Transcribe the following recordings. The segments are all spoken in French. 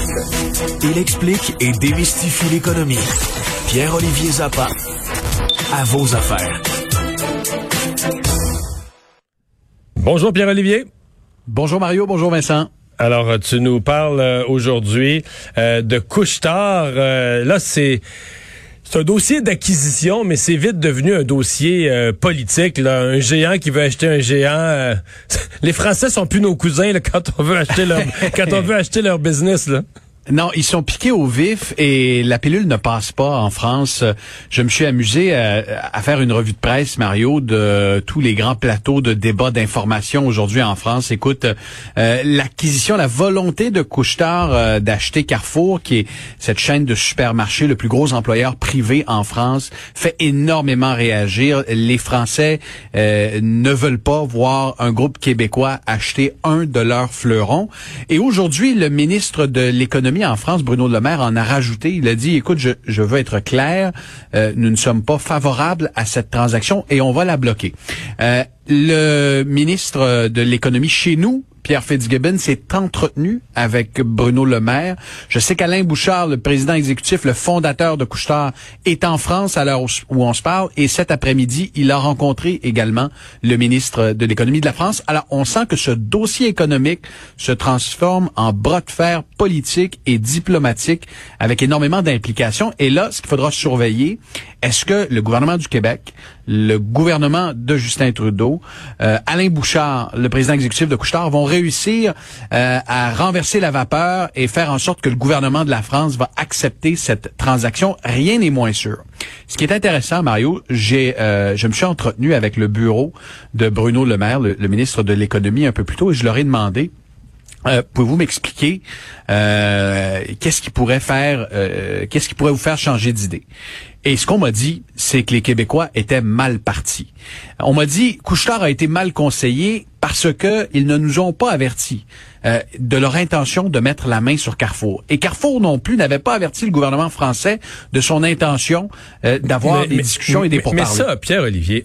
Il explique et démystifie l'économie. Pierre-Olivier Zappa, à vos affaires. Bonjour Pierre-Olivier. Bonjour Mario, bonjour Vincent. Alors, tu nous parles aujourd'hui de Couche-Tard. Là, c'est un dossier d'acquisition, mais c'est vite devenu un dossier politique. Là. Un géant qui veut acheter un géant. Les Français sont plus nos cousins là, quand on veut acheter leur business. Là. Non, ils sont piqués au vif et la pilule ne passe pas en France. Je me suis amusé à faire une revue de presse, Mario, de tous les grands plateaux de débat d'information aujourd'hui en France. Écoute, l'acquisition, la volonté de Couche-Tard d'acheter Carrefour, qui est cette chaîne de supermarchés, le plus gros employeur privé en France, fait énormément réagir. Les Français ne veulent pas voir un groupe québécois acheter un de leurs fleurons. Et aujourd'hui, le ministre de l'Économie en France, Bruno Le Maire, en a rajouté. Il a dit, écoute, je veux être clair, nous ne sommes pas favorables à cette transaction et on va la bloquer. Le ministre de l'Économie chez nous, Pierre Fitzgibbon, s'est entretenu avec Bruno Le Maire. Je sais qu'Alain Bouchard, le président exécutif, le fondateur de Couche-Tard, est en France à l'heure où on se parle. Et cet après-midi, il a rencontré également le ministre de l'Économie de la France. Alors, on sent que ce dossier économique se transforme en bras de fer politique et diplomatique avec énormément d'implications. Et là, ce qu'il faudra surveiller, est-ce que le gouvernement du Québec, le gouvernement de Justin Trudeau, Alain Bouchard, le président exécutif de Couche-Tard, vont réussir à renverser la vapeur et faire en sorte que le gouvernement de la France va accepter cette transaction? Rien n'est moins sûr. Ce qui est intéressant, Mario, je me suis entretenu avec le bureau de Bruno Le Maire, le ministre de l'Économie, un peu plus tôt, et je leur ai demandé, pouvez-vous m'expliquer qu'est-ce qui pourrait vous faire changer d'idée? Et ce qu'on m'a dit, c'est que les Québécois étaient mal partis. On m'a dit, Couche-Tard a été mal conseillé parce que ils ne nous ont pas avertis de leur intention de mettre la main sur Carrefour. Et Carrefour non plus n'avait pas averti le gouvernement français de son intention d'avoir des discussions et des pourparlers. Mais ça, Pierre-Olivier,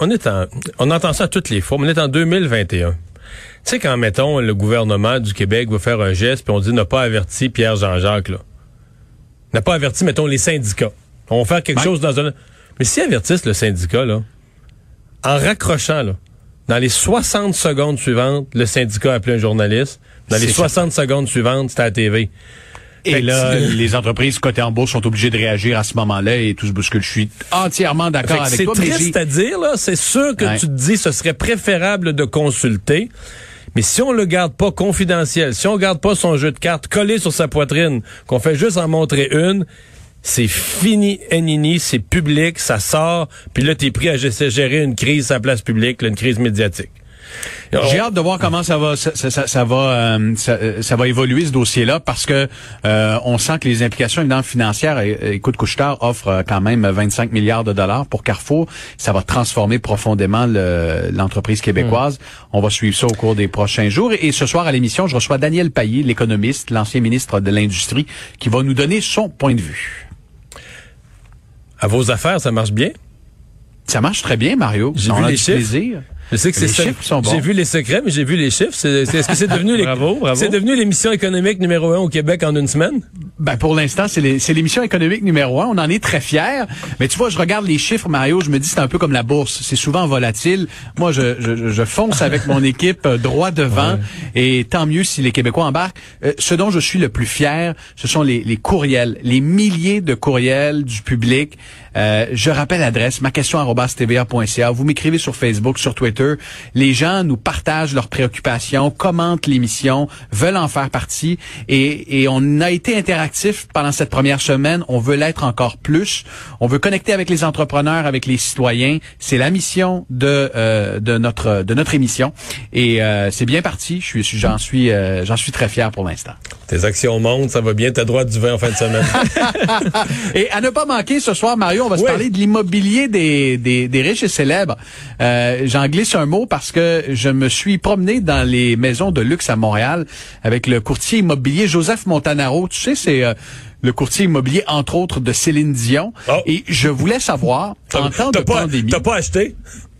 on entend ça toutes les fois, mais on est en 2021. Tu sais, quand, mettons, le gouvernement du Québec va faire un geste, puis on dit n'a pas averti Pierre Jean-Jacques, là. N'a pas averti, mettons, les syndicats. On va faire quelque chose dans un... Mais s'ils avertissent le syndicat, là, en raccrochant, là, dans les 60 secondes suivantes, le syndicat a appelé un journaliste. Dans les 60 secondes suivantes, c'était à la TV. Et là, les entreprises cotées en bourse sont obligées de réagir à ce moment-là et tout se bouscule. Je suis entièrement d'accord avec toi. C'est triste à dire, là. C'est sûr que tu te dis ce serait préférable de consulter. Mais si on le garde pas confidentiel, si on garde pas son jeu de cartes collé sur sa poitrine, qu'on fait juste en montrer une, c'est fini, c'est public, ça sort, puis là, t'es pris à gérer une crise à la place publique, là, une crise médiatique. J'ai hâte de voir comment ça va évoluer ce dossier-là parce que on sent que les implications évidemment financières, écoute, Couche-Tard offre quand même 25 milliards de dollars pour Carrefour. Ça va transformer profondément l'entreprise québécoise. On va suivre ça au cours des prochains jours. Et ce soir à l'émission, je reçois Daniel Payé, l'économiste, l'ancien ministre de l'Industrie, qui va nous donner son point de vue. À vos affaires, ça marche bien? Ça marche très bien, Mario. J'ai vu les chiffres. Plaisir. Je sais que les chiffres sont bons. J'ai vu les secrets, mais j'ai vu les chiffres. Est-ce que c'est devenu bravo. C'est devenu l'émission économique numéro 1 au Québec en une semaine? Ben, pour l'instant, c'est l'émission économique numéro 1. On en est très fiers. Mais tu vois, je regarde les chiffres, Mario, je me dis c'est un peu comme la bourse. C'est souvent volatile. Moi, je fonce avec mon équipe droit devant. Ouais. Et tant mieux si les Québécois embarquent. Ce dont je suis le plus fier, ce sont les courriels. Les milliers de courriels du public. Je rappelle l'adresse, maquestion@tva.ca. Vous m'écrivez sur Facebook, sur Twitter. Les gens nous partagent leurs préoccupations, commentent l'émission, veulent en faire partie. Et on a été interactif pendant cette première semaine. On veut l'être encore plus. On veut connecter avec les entrepreneurs, avec les citoyens. C'est la mission de notre émission. Et c'est bien parti. J'en suis très fier pour l'instant. Tes actions montent, ça va bien. T'as droit du vin en fin de semaine. Et à ne pas manquer ce soir, Mario, on va se parler de l'immobilier des riches et célèbres. J'en glisse un mot parce que je me suis promené dans les maisons de luxe à Montréal avec le courtier immobilier Joseph Montanaro. Tu sais, c'est le courtier immobilier, entre autres, de Céline Dion. Oh. Et je voulais savoir, en temps de pandémie... T'as pas acheté?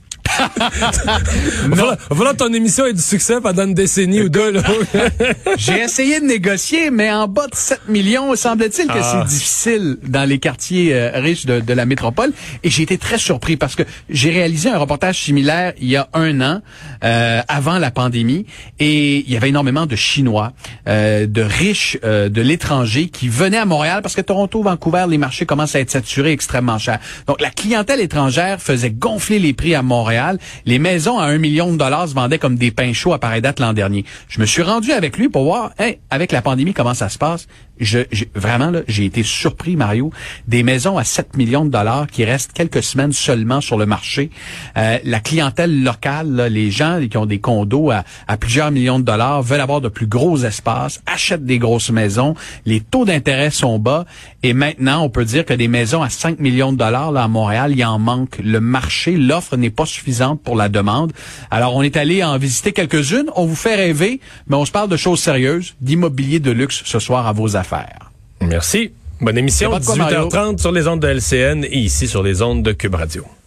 Voilà, ton émission ait du succès pendant une décennie ou deux. Là. J'ai essayé de négocier, mais en bas de 7 millions, semble-t-il que c'est difficile dans les quartiers riches de la métropole. Et j'ai été très surpris parce que j'ai réalisé un reportage similaire il y a 1 an, avant la pandémie, et il y avait énormément de Chinois, de riches de l'étranger qui venaient à Montréal parce que Toronto, Vancouver, les marchés commencent à être saturés extrêmement chers. Donc la clientèle étrangère faisait gonfler les prix à Montréal. Les maisons à $1 million se vendaient comme des pains chauds à pareille date l'an dernier. Je me suis rendu avec lui pour voir, avec la pandémie, comment ça se passe. Vraiment, là, j'ai été surpris, Mario. Des maisons à 7 millions de dollars qui restent quelques semaines seulement sur le marché. La clientèle locale, là, les gens qui ont des condos à plusieurs millions de dollars veulent avoir de plus gros espaces, achètent des grosses maisons. Les taux d'intérêt sont bas. Et maintenant, on peut dire que des maisons à 5 millions de dollars là, à Montréal, il en manque. Le marché, l'offre n'est pas suffisante pour la demande. Alors, on est allé en visiter quelques-unes. On vous fait rêver, mais on se parle de choses sérieuses, d'immobilier de luxe ce soir à vos affaires. Merci. Bonne émission, 18h30 sur les ondes de LCN et ici sur les ondes de Cube Radio.